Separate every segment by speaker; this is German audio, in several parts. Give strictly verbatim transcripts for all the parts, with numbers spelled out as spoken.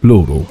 Speaker 1: Loro.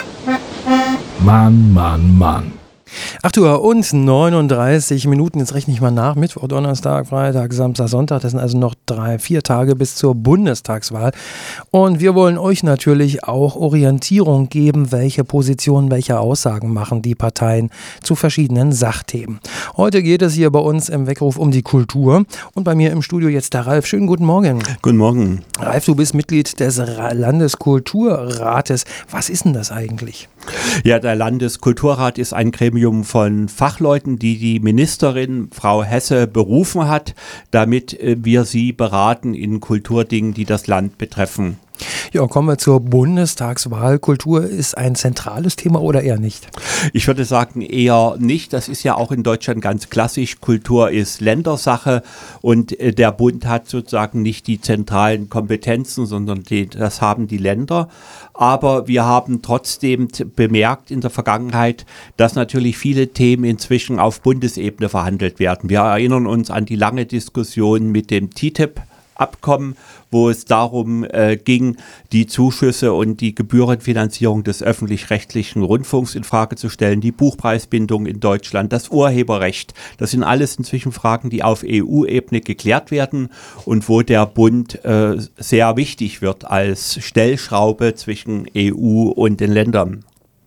Speaker 1: Mann, Mann, Mann.
Speaker 2: acht Uhr und neununddreißig Minuten, jetzt rechne ich mal nach, Mittwoch, Donnerstag, Freitag, Samstag, Sonntag, das sind also noch drei, vier Tage bis zur Bundestagswahl und wir wollen euch natürlich auch Orientierung geben, welche Positionen, welche Aussagen machen die Parteien zu verschiedenen Sachthemen. Heute geht es hier bei uns im Weckruf um die Kultur und bei mir im Studio jetzt der Ralf. Schönen guten Morgen.
Speaker 3: Guten Morgen.
Speaker 2: Ralf, du bist Mitglied des Landeskulturrates. Was ist denn das eigentlich?
Speaker 3: Ja, der Landeskulturrat ist ein Gremium von Fachleuten, die die Ministerin, Frau Hesse, berufen hat, damit wir sie beraten in Kulturdingen, die das Land betreffen.
Speaker 2: Ja, kommen wir zur Bundestagswahl. Kultur ist ein zentrales Thema oder eher nicht?
Speaker 3: Ich würde sagen eher nicht. Das ist ja auch in Deutschland ganz klassisch. Kultur ist Ländersache und der Bund hat sozusagen nicht die zentralen Kompetenzen, sondern die, das haben die Länder. Aber wir haben trotzdem bemerkt in der Vergangenheit, dass natürlich viele Themen inzwischen auf Bundesebene verhandelt werden. Wir erinnern uns an die lange Diskussion mit dem T T I P-Abkommen, wo es darum äh, ging, die Zuschüsse und die Gebührenfinanzierung des öffentlich-rechtlichen Rundfunks in Frage zu stellen, die Buchpreisbindung in Deutschland, das Urheberrecht. Das sind alles inzwischen Fragen, die auf E U-Ebene geklärt werden und wo der Bund äh, sehr wichtig wird als Stellschraube zwischen E U und den Ländern.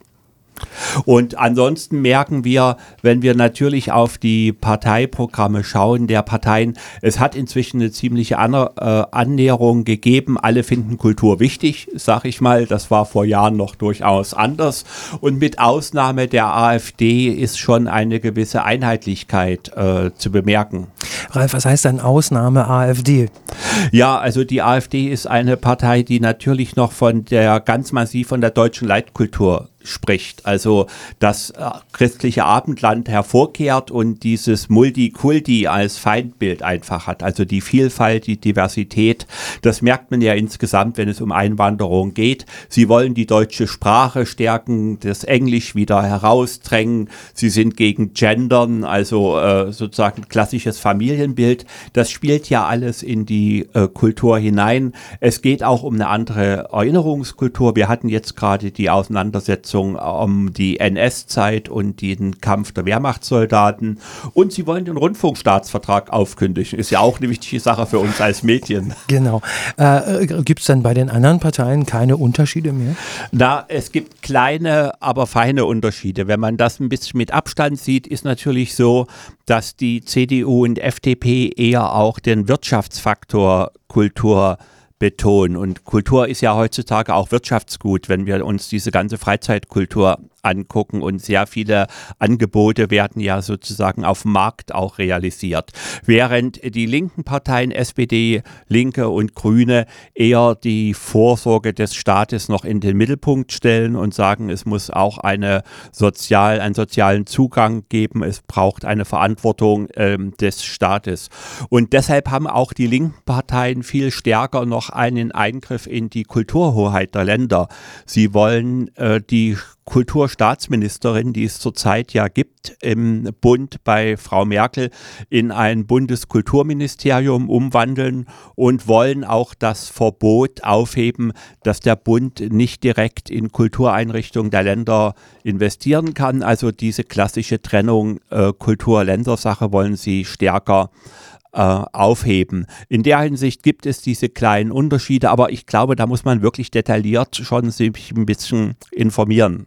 Speaker 3: Und ansonsten merken wir, wenn wir natürlich auf die Parteiprogramme schauen, der Parteien, es hat inzwischen eine ziemliche Annäherung gegeben. Alle finden Kultur wichtig, sag ich mal. Das war vor Jahren noch durchaus anders. Und mit Ausnahme der AfD ist schon eine gewisse Einheitlichkeit äh, zu bemerken.
Speaker 2: Ralf, was heißt denn Ausnahme AfD?
Speaker 3: Ja, also die AfD ist eine Partei, die natürlich noch von der ganz massiv von der deutschen Leitkultur spricht, also das äh, christliche Abendland hervorkehrt und dieses Multikulti als Feindbild einfach hat, also die Vielfalt, die Diversität, das merkt man ja insgesamt, wenn es um Einwanderung geht. Sie wollen die deutsche Sprache stärken, das Englisch wieder herausdrängen, sie sind gegen Gendern, also äh, sozusagen klassisches Familienbild, das spielt ja alles in die äh, Kultur hinein. Es geht auch um eine andere Erinnerungskultur. Wir hatten jetzt gerade die Auseinandersetzung um die N S-Zeit und den Kampf der Wehrmachtssoldaten. Und sie wollen den Rundfunkstaatsvertrag aufkündigen. Ist ja auch eine wichtige Sache für uns als Medien.
Speaker 2: Genau. Äh, gibt es denn bei den anderen Parteien keine Unterschiede mehr?
Speaker 3: Na, es gibt kleine, aber feine Unterschiede. Wenn man das ein bisschen mit Abstand sieht, ist natürlich so, dass die C D U und F D P eher auch den Wirtschaftsfaktor Kultur betonen. Und Kultur ist ja heutzutage auch Wirtschaftsgut, wenn wir uns diese ganze Freizeitkultur angucken und sehr viele Angebote werden ja sozusagen auf dem Markt auch realisiert. Während die linken Parteien, S P D, Linke und Grüne, eher die Vorsorge des Staates noch in den Mittelpunkt stellen und sagen, es muss auch eine sozial, einen sozialen Zugang geben, es braucht eine Verantwortung ähm, des Staates. Und deshalb haben auch die linken Parteien viel stärker noch einen Eingriff in die Kulturhoheit der Länder. Sie wollen äh, die Kulturstaatsministerin, die es zurzeit ja gibt im Bund bei Frau Merkel, in ein Bundeskulturministerium umwandeln und wollen auch das Verbot aufheben, dass der Bund nicht direkt in Kultureinrichtungen der Länder investieren kann. Also diese klassische Trennung äh, Kultur-Ländersache wollen sie stärker äh, aufheben. In der Hinsicht gibt es diese kleinen Unterschiede, aber ich glaube, da muss man wirklich detailliert schon sich ein bisschen informieren.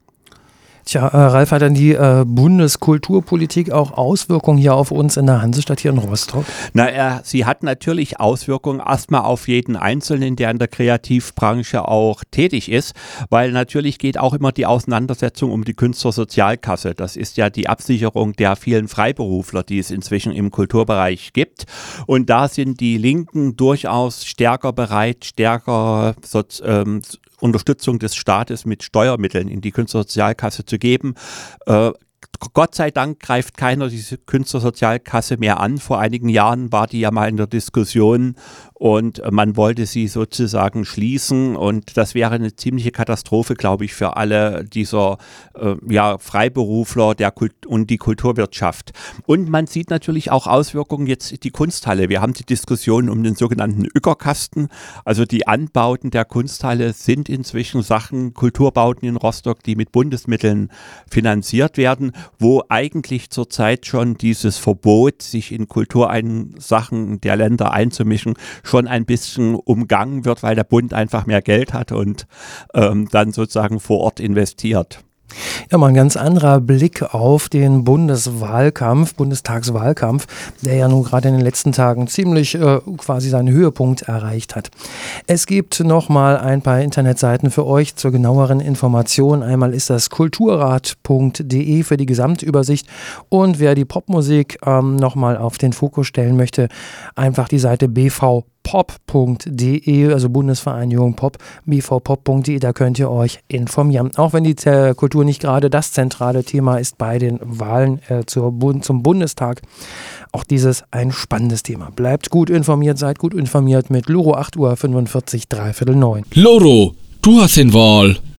Speaker 2: Tja, äh, Ralf, hat dann die äh, Bundeskulturpolitik auch Auswirkungen hier auf uns in der Hansestadt hier in Rostock?
Speaker 3: Na, äh, sie hat natürlich Auswirkungen erstmal auf jeden Einzelnen, der in der Kreativbranche auch tätig ist, weil natürlich geht auch immer die Auseinandersetzung um die Künstlersozialkasse. Das ist ja die Absicherung der vielen Freiberufler, die es inzwischen im Kulturbereich gibt. Und da sind die Linken durchaus stärker bereit, stärker so, ähm, Unterstützung des Staates mit Steuermitteln in die Künstlersozialkasse zu geben. Äh, Gott sei Dank greift keiner diese Künstlersozialkasse mehr an. Vor einigen Jahren war die ja mal in der Diskussion und man wollte sie sozusagen schließen und das wäre eine ziemliche Katastrophe, glaube ich, für alle dieser äh, ja, Freiberufler der Kult- und die Kulturwirtschaft. Und man sieht natürlich auch Auswirkungen jetzt die Kunsthalle. Wir haben die Diskussion um den sogenannten Ückerkasten, also die Anbauten der Kunsthalle sind inzwischen Sachen, Kulturbauten in Rostock, die mit Bundesmitteln finanziert werden, wo eigentlich zurzeit schon dieses Verbot, sich in Kultursachen der Länder einzumischen, schon ein bisschen umgangen wird, weil der Bund einfach mehr Geld hat und ähm, dann sozusagen vor Ort investiert.
Speaker 2: Ja, mal ein ganz anderer Blick auf den Bundeswahlkampf, Bundestagswahlkampf, der ja nun gerade in den letzten Tagen ziemlich äh, quasi seinen Höhepunkt erreicht hat. Es gibt noch mal ein paar Internetseiten für euch zur genaueren Information. Einmal ist das kulturrat punkt de für die Gesamtübersicht und wer die Popmusik ähm, noch mal auf den Fokus stellen möchte, einfach die Seite b v pop punkt de, also Bundesvereinigung Pop, b v pop punkt de, da könnt ihr euch informieren. Auch wenn die äh, Kultur nicht gerade das zentrale Thema ist bei den Wahlen äh, zur Bund, zum Bundestag, auch dieses ein spannendes Thema. Bleibt gut informiert, seid gut informiert mit Loro acht Uhr fünfundvierzig, dreiviertel neun.
Speaker 1: Loro, du hast den Wahl.